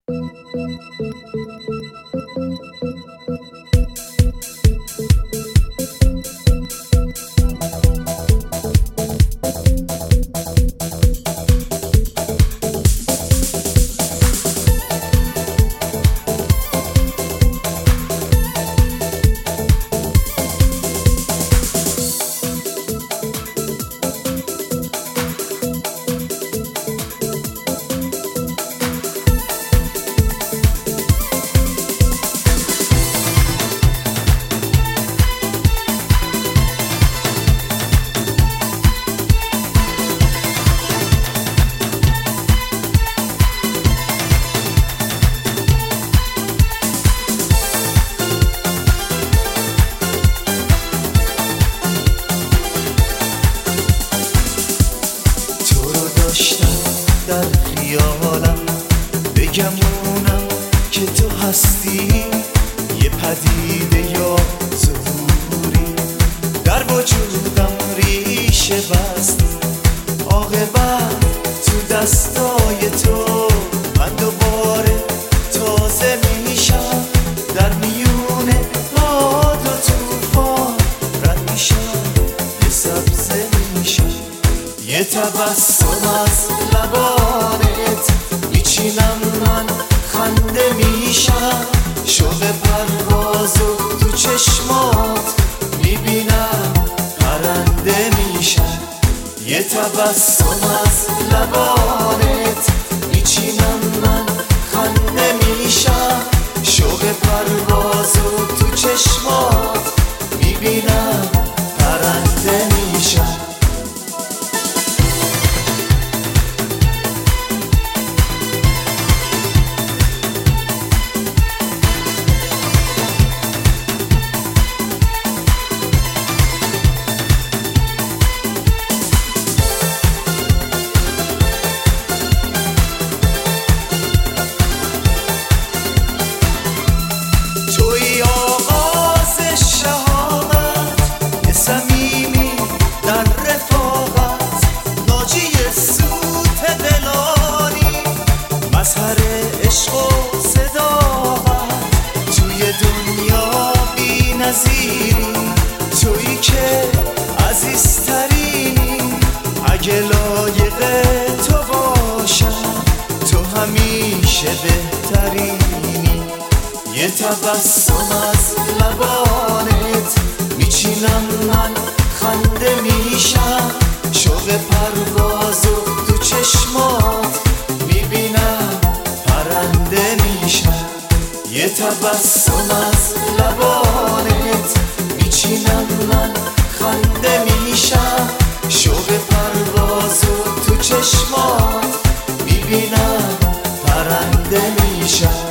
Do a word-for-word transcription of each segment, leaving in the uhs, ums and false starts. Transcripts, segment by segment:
در خیالم بگمونم که تو هستی، یه پدیده یا ظهوری در وجودم ریشه بست. عاقبت تو دستای تو من دوباره تازه میشم، در میونه باد و توفان رد میشم، یه سبزه میشم، یه تبسم از لبانت میچینم، من خنده میشم، شوق پروازو تو چشمات میبینم، پرنده میشم، یه تبسم از لبانت میچینم، من خنده میشم، شوق پروازو تو چشمات میبینم، پرنده میشم. مظهر عشق و صداقت توی دنیا بی نظیری، تویی که عزیزترینی، اگه لایق تو باشم تو همیشه بهترینی، یه تبسم از لبانت میچینم، من خنده میشم، شوق پروازو تو چشمات میبینم، پرنده میشم، یه تبسم از لبانت میچینم، من خنده میشم، شوق پروازو تو چشمات میبینم، پرنده میشم.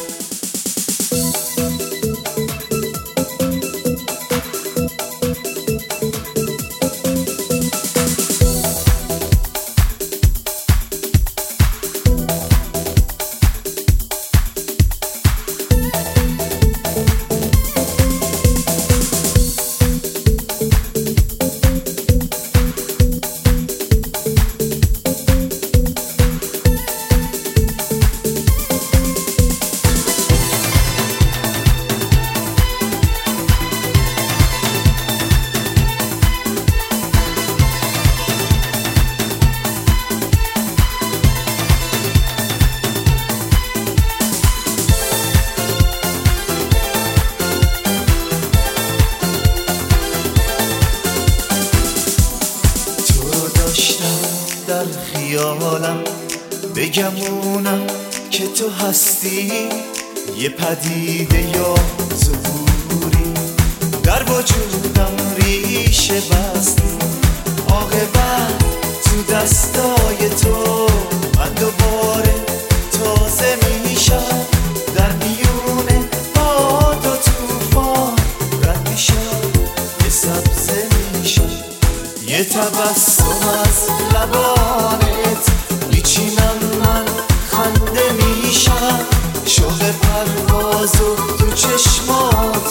در خیالم بگمونم که تو هستی، یه پدیده یا ظهوری در وجودم ریشه بست. عاقبت تو دستای تو من دوباره تازه میشم، در میونه باد و توفان رد میشم، یه سبزه میشم، یه تبسم از لبانت میچینم، من خنده میشم، شوق پروازو تو چشمات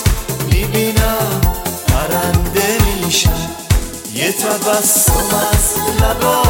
میبینم، پرنده میشم، یه تبسم از لبانت